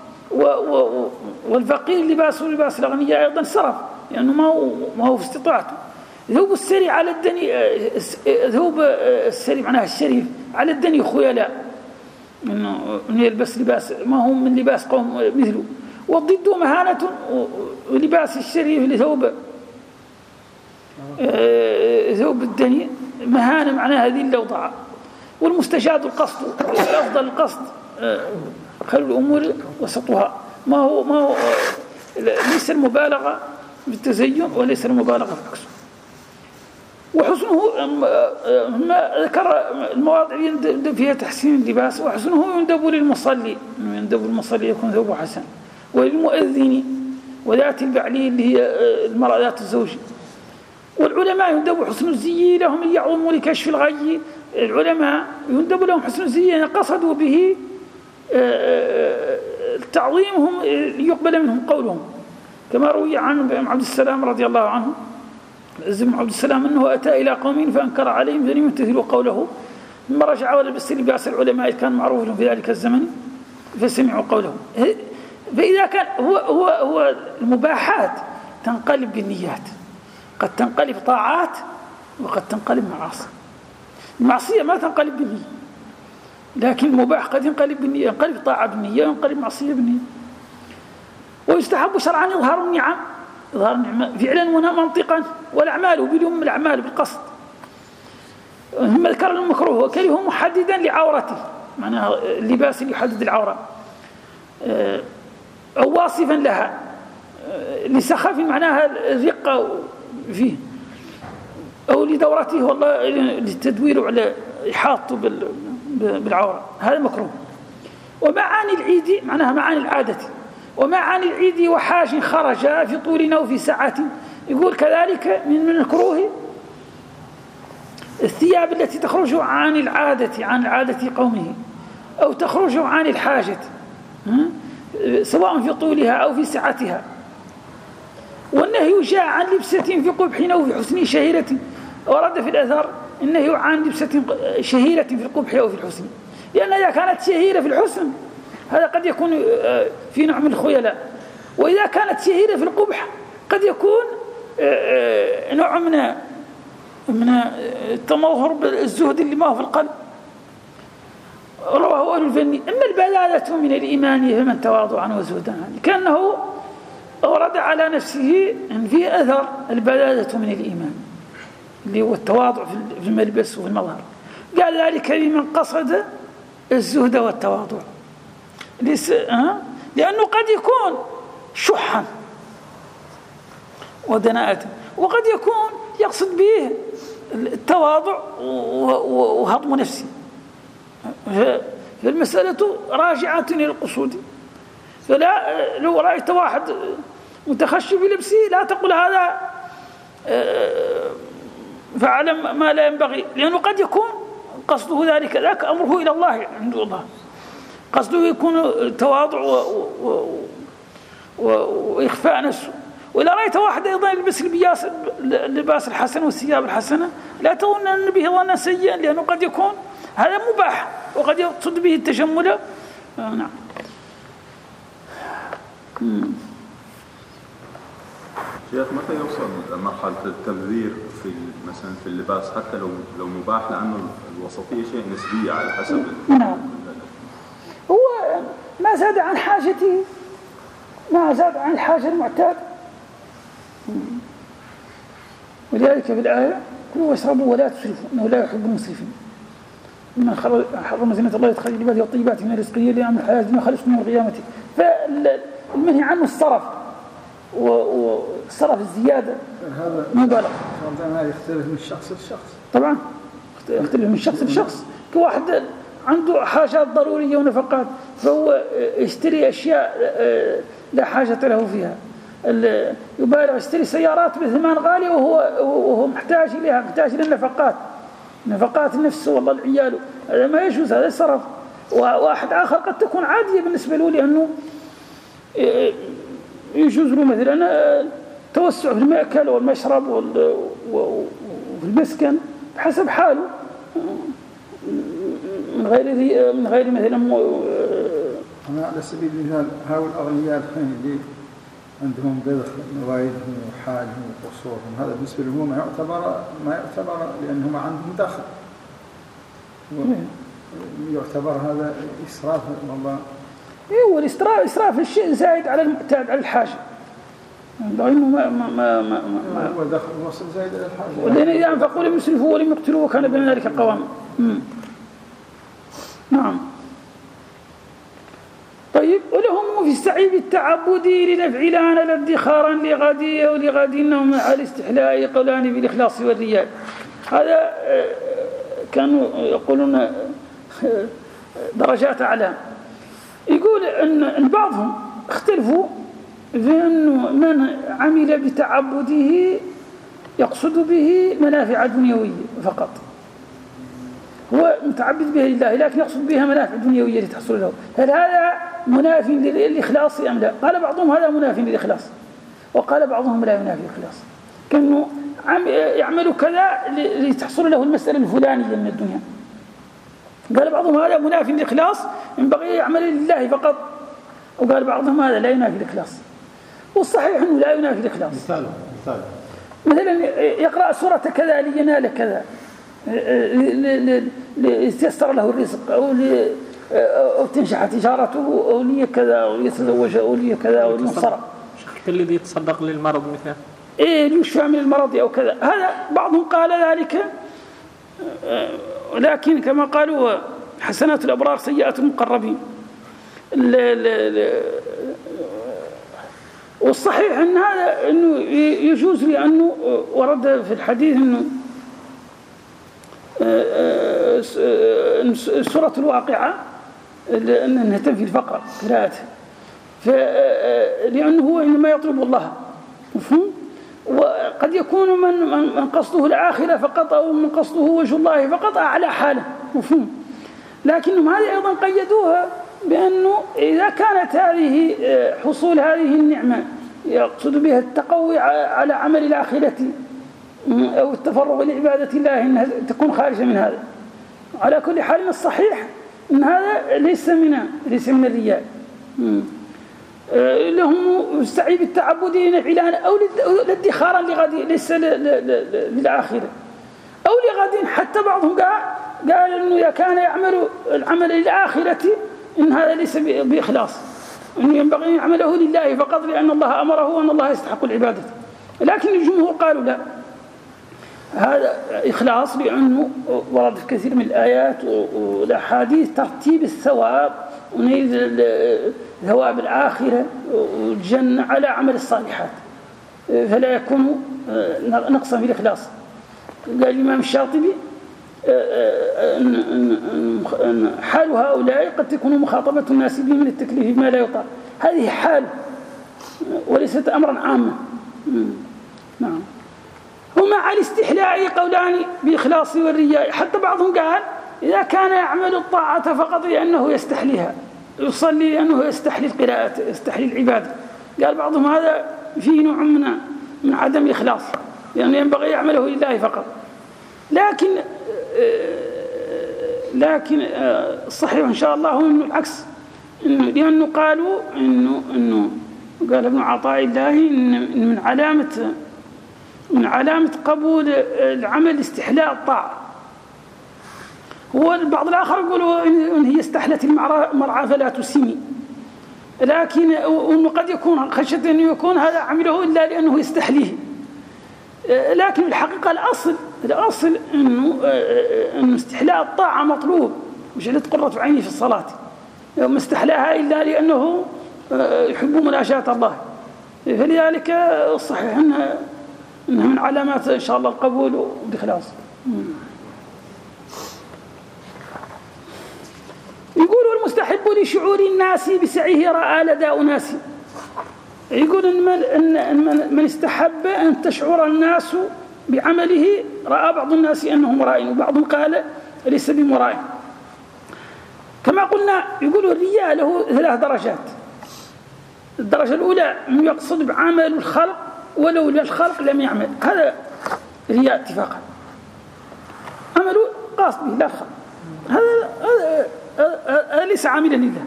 والفقير لباس لباس الأغنياء أيضا سرف، لأنه يعني ما هو ما هو في استطاعته. ذوب السري على الدني، ذوب السري معناها الشريف على الدني خيلاء، إنه يلبس لباس ما هو من لباس قوم مثله. والضد مهانة، ولباس الشريف لثوب ثوب الدني مهانة معناها ذلة وضعف. والمستجاد القصد، أفضل القصد خير الأمور وسطها، ما هو ما هو ليس المبالغة بالتزين وليس المبالغة في العكس. وحسنه ما ذكر المواضع يندب فيها تحسين اللباس، وحسنه يندب للمصلي، يندب المصلي يكون ثوبه حسن، وللمؤذن وذات البعلي اللي هي المرأة ذات الزوج. والعلماء يندب حسن الزي لهم اللي يعظموا لكشف الغي، العلماء يندب لهم حسن الزي يعني قصدوا به تعظيمهم ليقبل منهم قولهم، كما روي عن عبد السلام رضي الله عنه عز بن عبد السلام أنه أتى إلى قوم فأنكر عليهم فلم يمتثلوا قوله، ثم رجع ولبس لباس العلماء كان معروف لهم في ذلك الزمن فسمعوا قوله. فإذا كان هو, هو, هو المباحات تنقلب بالنيات، قد تنقلب طاعات وقد تنقلب معاصي. المعصية ما تنقلب بالنية، لكن المباح قد ينقلب بالنية، ينقلب طاعة بالنية وينقلب معصية بالنية. ويستحب شرعا إظهار النعم، إظهار النعمة فعلا ومنطقا، والأعمال بلوم الأعمال بالقصد. ثم ذكر المكروه وكره محددا لعورته، معناها اللباس اللي يحدد العورة، أو واصفا لها لسخف معناها الرقة فيه، أو لدورته والله للتدوير على إحاطته بالعورة، هذا مكروه. ومعاني العيد معناها معاني العادة، ومعاني العيد وحاج خرج في طول أو في ساعة، يقول كذلك من المكروه الثياب التي تخرج عن العادة عن عادة قومه، أو تخرج عن الحاجة سواء في طولها أو في سعتها. والنهي جاء عن لبسة في قبح أو في حسن شهيرة، ورد في الأثر النهي عن لبسة شهيرة في القبح أو في الحسن، لأن إذا كانت شهيرة في الحسن هذا قد يكون في نوع من الخيلاء، وإذا كانت شهيرة في القبح قد يكون نوع من من التموهر بالزهد اللي ما هو في القلب. رواه أهل الفن أما البلادة من الإيمان فمن تواضع عنه وزهدا عنه، كأنه أورد على نفسه أن في أثر البلادة من الإيمان اللي هو التواضع في الملبس وفي المظهر، قال ذلك لمن قصد الزهد والتواضع، لأنه قد يكون شحا ودناءة، وقد يكون يقصد به التواضع وهضم نفسه، فالمسألة راجعة إلى القصود. فلا لو رأيت واحد متخشي في لبسه لا تقول هذا فعل ما لا ينبغي، لأنه قد يكون قصده ذلك، ذاك أمره إلى الله عند الله، قصده يكون تواضع وإخفاء نفسه. وإذا رأيت واحد أيضا يلبس اللباس الحسن والثياب الحسنة لا تظن أن به ظنا سيئا، لأنه قد يكون هذا مباح وقد يقصد به التجمل. آه نعم. شيخ، متى يوصل مرحلة التبذير في مثلا في اللباس حتى لو لو مباح، لأنه الوسطية شيء نسبية على حسب. نعم. هو ما زاد عن حاجته، ما زاد عن الحاجة المعتاد. ولذلك في الآية كلوا واشربوا ولا تسرفوا إنه لا يحب المسرفين. من حرم زينة الله يتخرج لباده والطيبات من الرزق لأن الحياة ما خلص من القيامة. فالمنهي عنه الصرف والصرف الزيادة هذا مبالغ. هذا يختلف من شخص لشخص. طبعا يختلف من شخص لشخص. كواحد عنده حاجات ضرورية ونفقات فهو يشتري أشياء لا حاجة له فيها، يبالغ يشتري سيارات بثمان غالي وهو وهو محتاج إليها، محتاج للنفقات، نفقات النفس والله العيال، هذا ما يجوز، هذا الصرف. وواحد آخر قد تكون عادية بالنسبة له، لأنه يجوز له مثلا توسع في المأكل والمشرب وفي المسكن بحسب حاله، من غير من غير مثلا. أنا على سبيل المثال هؤلاء الأغنياء الحين اللي عندهم بذخ نوايدهم وحالهم وقصورهم، هذا بالنسبة لهم ما يعتبر ما يعتبر لأنهم عندهم دخل، يعتبر هذا إسراف والله. إيه، والإسراف إسراف الشيء زايد على المعتاد على الحاجة، لأنه ما ما ما ما, ما هو دخل وصل زايد على الحاجة. والذين إذا أنفقوا لم يسرفوا ولم يقتروا وكان بين ذلك قواما. نعم. طيب، ولهم في السعي بالتعبدي لنفع لا نال ادخارا لغدي ولغد إنهم على الاستحلاء قولان بالإخلاص والرياء. هذا كانوا يقولون درجات أعلى. يقول أن بعضهم اختلفوا في أنه من عمل بتعبده يقصد به منافع دنيوية فقط، هو متعبد به لله لكن يقصد بها منافع دنيوية لتحصل له، هل هذا مناف للإخلاص أم لا؟ قال بعضهم هذا مناف للإخلاص، وقال بعضهم لا ينافي الإخلاص، كأنه يعمل كذا لتحصل له المسألة الفلانية من الدنيا. قال بعضهم هذا مناف للإخلاص ينبغي يعمل لله فقط، وقال بعضهم هذا لا ينافي الإخلاص. والصحيح أنه لا ينافي الإخلاص. مثال مثال مثلا يقرأ سورة كذا لينال كذا، ليتيسر له الرزق، أو أو تنجح تجارته، أو لي كذا، أو يتزوج، أو لي كذا، أو ينصر. الذي يتصدق للمرض مثلا إيه ليشفى من المرض أو كذا، هذا بعضهم قال ذلك. لكن كما قالوا حسنات الأبرار سيئات المقربين. والصحيح أن هذا أنه يجوز، لأنه ورد في الحديث أنه سورة الواقعة أنها تنفي الفقر قراءته، لأنه هو إنما يطلب الله، مفهوم؟ وقد يكون من من قصده الآخرة فقط، أو من قصده وجه الله فقط على حاله، مفهوم؟ لكنهم هذه أيضا قيدوها بأنه إذا كانت هذه حصول هذه النعمة يقصد بها التقوي على عمل الآخرة أو التفرغ لعبادة الله، إنها تكون خارجة من هذا. على كل حال الصحيح أن هذا ليس من ليس من الرياء. لهم السعي بالتعبد لنفع أو لادخارا لغد، ليس للآخرة أو لغد. حتى بعضهم قال قال إنه إذا كان يعمل العمل للآخرة إن هذا ليس بإخلاص، إنه ينبغي أن يعمله لله فقط لأن الله أمره وأن الله يستحق العبادة. لكن الجمهور قالوا لا، هذا إخلاص، لأنه ورد في كثير من الآيات والأحاديث ترتيب الثواب ونيل ثواب الآخرة والجنة على عمل الصالحات، فلا يكون نقصا في الإخلاص. قال الإمام الشاطبي أن حال هؤلاء قد تكون مخاطبة الناس به من التكليف بما لا يطاق، هذه حال وليست أمرا عاما. نعم. ومع الاستحلاء قولان بإخلاص والرياء، حتى بعضهم قال إذا كان يعمل الطاعة فقط لأنه يستحليها، يصلي لأنه يستحلي القراءة يستحلي العبادة، قال بعضهم هذا فيه نوع من من عدم الإخلاص، لأنه ينبغي يعمله لله فقط. لكن لكن الصحيح إن شاء الله هو إنه العكس، إنه لأنه قالوا إنه إنه قال ابن عطاء الله إن من علامة من علامة قبول العمل استحلاء الطاعة. هو البعض الآخر يقولوا إن هي استحلت المرعى فلا تسمي، لكن إنه قد يكون خشية أنه يكون هذا عمله إلا لأنه يستحليه، لكن الحقيقة الأصل الأصل إنه إنه استحلاء الطاعة مطلوب، وجعلت قرة عيني في الصلاة، ما استحلاها إلا لأنه يحب مناشاة الله. فلذلك الصحيح أنها إنها من علامات إن شاء الله القبول والإخلاص. يقول المستحب لشعور الناس بسعيه رأى لدى أناس. يقول إن من, إن من استحب أن تشعر الناس بعمله رأى بعض الناس أنه مرائي، وبعضهم قال ليس بمرائي. كما قلنا يقول الرياء له ثلاث درجات. الدرجة الأولى أنه يقصد بعمل الخلق ولو للخلق لم يعمل، هذا رياء اتفاقا، عمله قاصد به لا الخلق، هذا هذا ليس عاملا لله،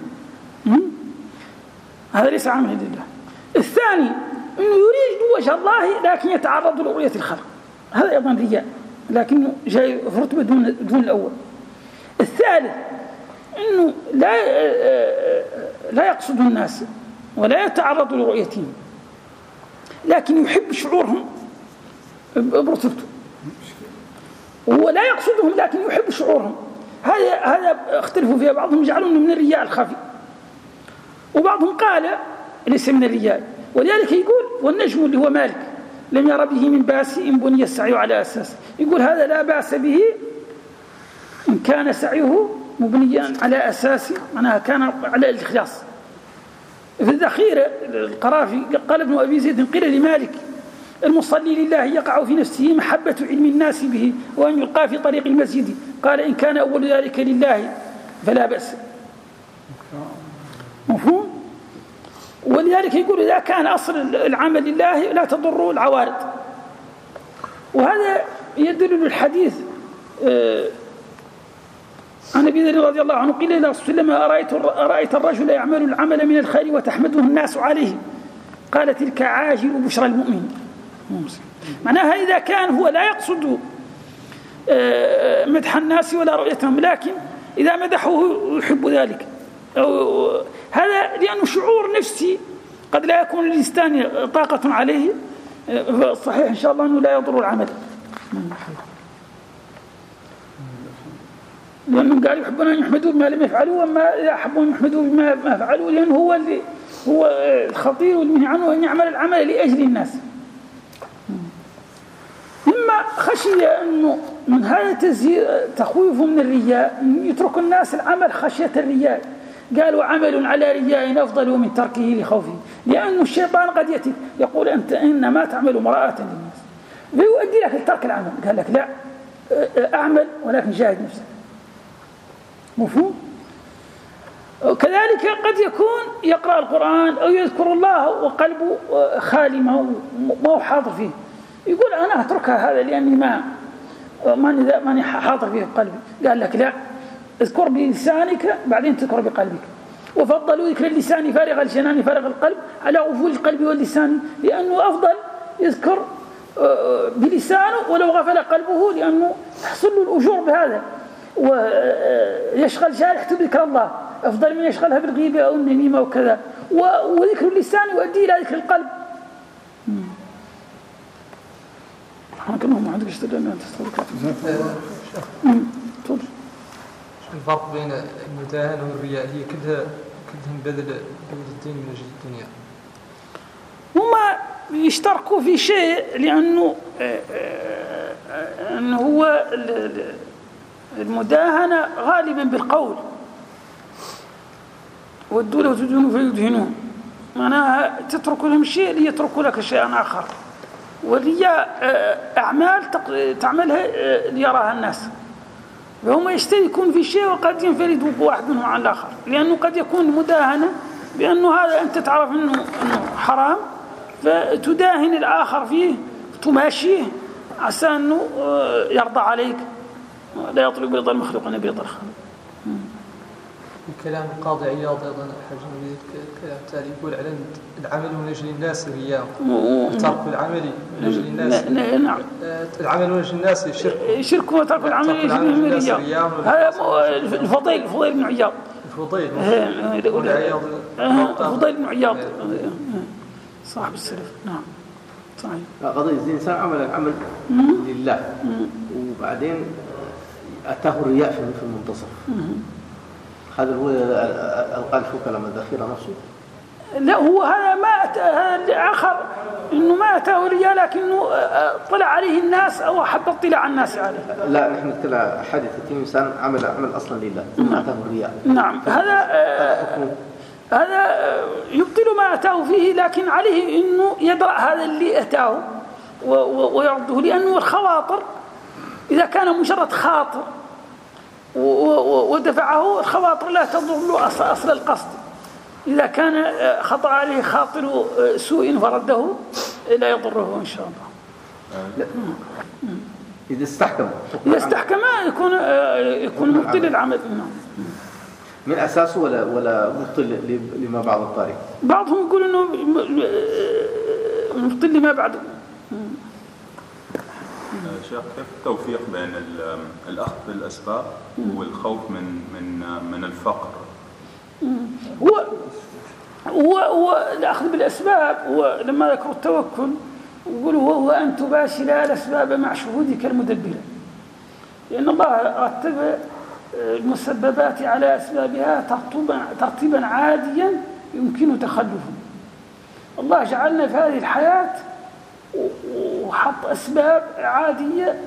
هذا ليس عاملا لله. الثاني أنه يريد وجه الله لكن يتعرض لرؤية الخلق، هذا أيضا رياء لكنه جاي في رتبة دون دون الأول. الثالث أنه لا لا يقصد الناس ولا يتعرض لرؤيتهم، لكن يحب شعورهم برتبته، وهو لا يقصدهم لكن يحب شعورهم. هذا هذا اختلفوا فيها، بعضهم جعلوا من الرياء الخفي، وبعضهم قال ليس من الرياء. ولذلك يقول والنجم اللي هو مالك لم ير به من باس إن بني السعي على أساس، يقول هذا لا بأس به إن كان سعيه مبنيا على أساس، معناها كان على الإخلاص. في الذخيرة القرافي قال ابن أبي زيد قيل لمالك المصلي لله يقع في نفسه محبة علم الناس به وأن يلقى في طريق المسجد، قال إن كان أول ذلك لله فلا بأس. مفهوم؟ ولذلك يقول إذا كان أصل العمل لله لا تضر العوارض. وهذا يدل الحديث عن أبي ذر رضي الله عنه قيل إلى رسول الله ما أرأيت, أرأيت الرجل يعمل العمل من الخير وتحمده الناس عليه، قال تلك عاجل بشرى المؤمن. معناها إذا كان هو لا يقصد مدح الناس ولا رؤيتهم، لكن إذا مدحوه يحب ذلك، أو هذا لأنه شعور نفسي قد لا يكون للإنسان طاقة عليه، فالصحيح إن شاء الله أنه لا يضر العمل، لأنهم قالوا يحبون أن يحمدوا بما لم يفعلوا، وما إذا أحبوا أن يحمدوا بما ما فعلوا، لأنه هو اللي هو الخطير والمنهي عنه أن يعمل العمل لأجل الناس. مما خشي أنه من هذا تخويف من الرياء يترك الناس العمل خشية الرياء، قالوا عمل على رياء أفضل من تركه لخوفه، لأن الشيطان قد يأتي يقول أنت إنما تعمل مراءة للناس فيؤدي لك لترك العمل، قال لك لا أعمل ولكن جاهد نفسك. مفهوم؟ كذلك قد يكون يقرأ القرآن أو يذكر الله وقلبه خالي، ما هو حاضر فيه، يقول أنا أتركها هذا لأني ما ماني ماني حاضر فيه بقلبي، قال لك لا اذكر بلسانك بعدين تذكر بقلبك، وفضلوا ذكر اللسان فارغ الجنان فارغ القلب على غفول القلب واللسان، لأنه أفضل يذكر بلسانه ولو غفل قلبه، لأنه تحصل له الأجور بهذا، ويشغل جارحته بذكر الله أفضل من يشغلها بالغيبة أو النميمة وكذا، وذكر اللسان يؤدي إلى ذكر القلب. ما عندك اشتغل أن تستطيع. تفضل. الفرق بين المداهنة والرياء هي كلها كلهم بذل بذل الدين من أجل الدنيا. هما يشتركوا في شيء، لأنه أنه هو المداهنة غالبا بالقول، والدولة تدهن فيدهنون، معناها تترك لهم شيء ليتركوا لك شيئا آخر. والرياء أعمال تعملها ليراها الناس، فهم يشتركون في شيء وقد ينفردوا بواحد منهم عن الآخر، لأنه قد يكون مداهنة بأنه هذا أنت تعرف أنه, أنه حرام فتداهن الآخر فيه تماشيه عسى أنه يرضى عليك. لا يطلب بيض المخلوق أن بيض الخالق. كلام القاضي عياض أيضا حاجة من الكلام التالي يقول على العمل من أجل الناس رياء، ترك العمل من أجل الناس. نعم. العمل من أجل الناس شرك. شرك وترك العمل من أجل الرياء. هذا الفضيل الفضيل بن عياض. الفضيل. الفضيل بن عياض صاحب السلف. نعم. صحيح. قضية الإنسان عمل العمل لله وبعدين أتاه الرياء في المنتصف. هذا هو القلب كلام الذخيرة نفسه. لا هو هذا ما هذا آخر إنه ما أتاه رياء لكنه طلع عليه الناس أو حب اطلاع الناس عليه. لا نحن نتكلم حديث إنسان عمل عمل أصلا لله ثم أتاه الرياء. نعم هذا هذا يبطل ما أتاه فيه، لكن عليه إنه يدرأ هذا اللي أتاه ويرده، لأنه الخواطر إذا كان مجرد خاطر ودفعه الخواطر لا تضر له أصل القصد. إذا كان خطأ عليه خاطر سوء فرده لا يضره إن شاء الله. إذا استحكم إذا استحكم يكون يكون مبطل العمل. من أساسه ولا ولا مبطل لما بعد الطريق. بعضهم يقول إنه مبطل لما بعده. شيخ كيف التوفيق بين الأخذ بالأسباب والخوف من من من الفقر؟ هو هو هو الأخذ بالأسباب، ولما ذكروا التوكل يقولوا هو أن تباشر الأسباب مع شهودك المدبرة، لأن الله رتب المسببات على أسبابها ترتيبا ترتيبا عاديا يمكن تخلفه. الله جعلنا في هذه الحياة وحط أسباب عادية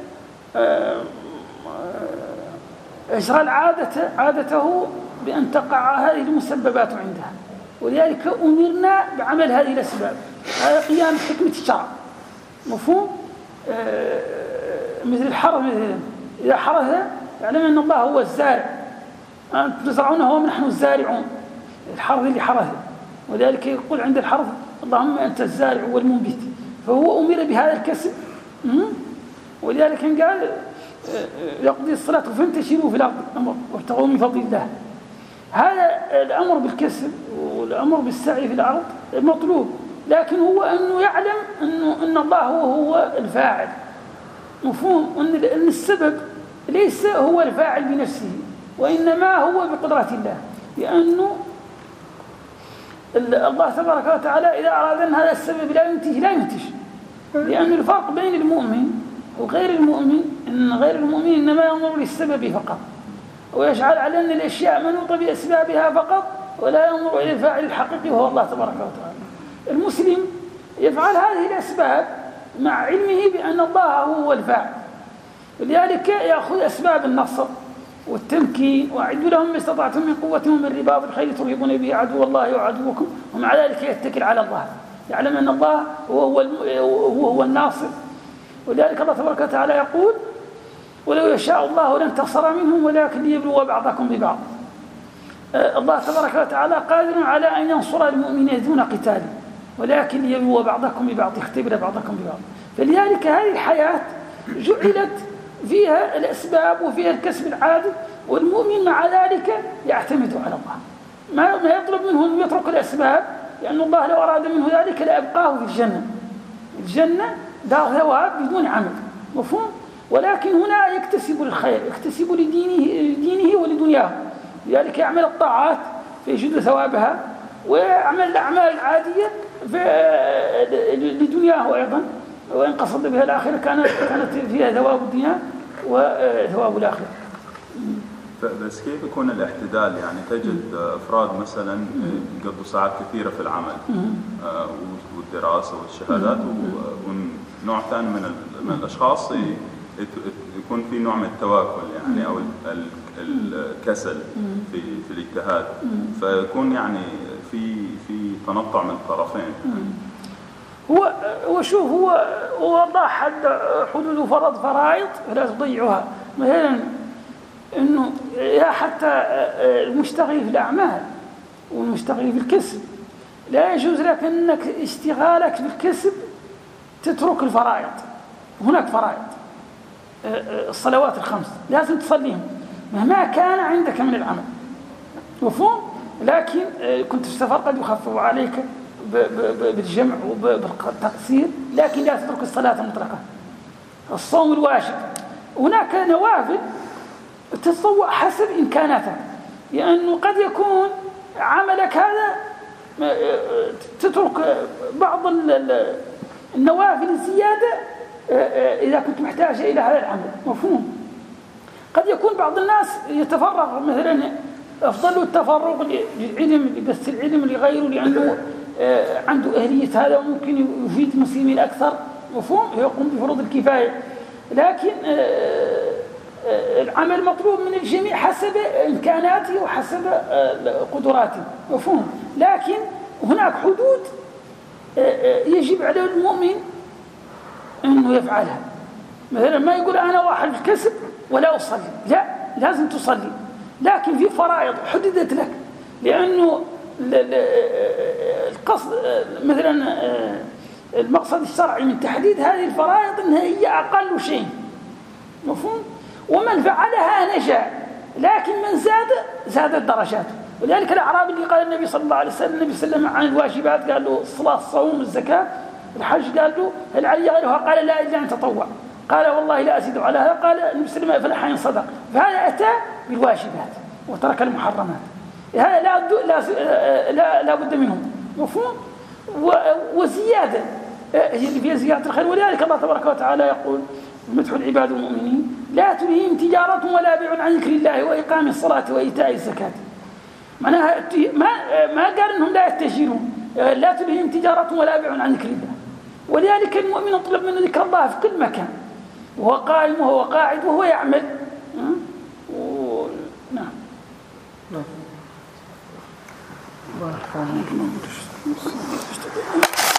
إجرى العادة عادته بأن تقع هذه المسببات عندها، ولذلك أمرنا بعمل هذه الأسباب. هذا قيام حكمة الشرع مفهوم. مثل الحرث، مثلا إذا حرث يعلم أن الله هو الزارع، أنتم تزرعونه ونحن الزارعون، الحرث اللي حرث، وذلك يقول عند الحرث اللهم أنت الزارع والمنبت، فهو أمر بهذا الكسب. ولذلك قال يقضي الصلاة فانتشروا في الأرض وابتغوا من فضل الله. هذا الأمر بالكسب والأمر بالسعي في الأرض مطلوب، لكن هو أنه يعلم أنه أن الله هو, هو الفاعل. مفهوم أن السبب ليس هو الفاعل بنفسه، وإنما هو بقدرة الله، لأنه الله تبارك وتعالى إذا أراد أن هذا السبب لا ينتج لا ينتج. لأن الفرق بين المؤمن وغير المؤمن أن غير المؤمن إنما ينظر للسبب فقط، ويجعل على أن الأشياء منوطة بأسبابها فقط، ولا ينظر إلى الفاعل الحقيقي وهو الله تبارك وتعالى. المسلم يفعل هذه الأسباب مع علمه بأن الله هو الفاعل، ولذلك يأخذ أسباب النصر والتمكين، وأعدوا لهم ما استطعتم من قوة ومن رباط الخيل ترهبون به عدو الله وعدوكم، ومع ذلك يتكل على الله، يعلم أن الله هو هو, هو, هو الناصر. ولذلك الله تبارك وتعالى يقول ولو يشاء الله لانتصر منهم ولكن ليبلو بعضكم ببعض. الله تبارك وتعالى قادر على أن ينصر المؤمنين دون قتال، ولكن ليبلو بعضكم ببعض، يختبر بعضكم ببعض. فلذلك هذه الحياة جعلت فيها الأسباب وفيها الكسب العادي، والمؤمن مع ذلك يعتمد على الله، ما ما يطلب منه أن يترك الأسباب، لأن الله لو أراد منه ذلك لأبقاه في الجنة. الجنة دار ثواب بدون عمل، مفهوم. ولكن هنا يكتسب الخير، يكتسب لدينه دينه ولدنياه، لذلك يعمل الطاعات فيجد ثوابها، ويعمل الأعمال العادية لدنياه أيضا، وإن قصد بها الآخرة كانت كانت فيها ثواب الدنيا وثواب الآخرة. بس كيف يكون الاعتدال؟ يعني تجد أفراد مثلا يقضوا ساعات كثيرة في العمل والدراسة والشهادات، ونوع ثاني من من الأشخاص يكون في نوع من التواكل يعني أو الكسل في في الاجتهاد، فيكون يعني في في تنطع من الطرفين. هو وشوف هو وضع حد حدود فرض فرائض لا تضيعها. مثلا انه يا حتى المشتغل في الاعمال والمشتغل في الكسب لا يجوز لك انك اشتغالك في الكسب تترك الفرائض. هناك فرائض الصلوات الخمس لازم تصليهم مهما كان عندك من العمل، مفهوم؟ لكن كنت في السفر قد يخفف عليك بالجمع وبالتقصير، لكن لا تترك الصلاة مطلقة. الصوم الواجب، هناك نوافل تتطوع حسب إمكاناتك، لأنه قد يكون عملك هذا تترك بعض النوافل الزيادة إذا كنت محتاج إلى هذا العمل، مفهوم؟ قد يكون بعض الناس يتفرغ مثلا أفضل التفرغ للعلم بس العلم لغيره لأنه عنده أهلية هذا وممكن يفيد المسلمين أكثر، مفهوم؟ يقوم بفروض الكفاية. لكن العمل مطلوب من الجميع حسب إمكاناته وحسب قدراته، مفهوم؟ لكن هناك حدود يجب على المؤمن أنه يفعلها. مثلا ما يقول أنا واحد في الكسب ولا أصلي، لا، لازم تصلي، لكن في فرائض حددت لك، لأنه القصد مثلا المقصد الشرعي من تحديد هذه الفرائض أنها هي أقل شيء، مفهوم؟ ومن فعلها نجا، لكن من زاد زادت درجاته. ولذلك الأعرابي اللي قال النبي صلى الله عليه وسلم النبي صلى الله عليه وسلم عن الواجبات قال له الصلاة الصوم الزكاة الحج، قال له هل علي غيرها؟ قال لا إلا أن تطوع. قال والله لا أزيد على هذا. قال النبي صلى الله عليه وسلم فلحين صدق. فهذا أتى بالواجبات وترك المحرمات، هذا لا لا لا, لا بد منه، مفهوم؟ وزيادة هي اللي فيها زيادة الخير. ولذلك الله تبارك وتعالى يقول مدح العباد المؤمنين لا تلهيهم تجارة ولا بيع عن ذكر الله وإقام الصلاة وإيتاء الزكاة. معناها ما ما قال إنهم لا يتجرون، لا تلهيهم تجارة ولا بيع عن ذكر الله. ولذلك المؤمن يطلب منه ذكر الله في كل مكان، وهو قائم وهو قاعد وهو يعمل. و... نعم. نعم.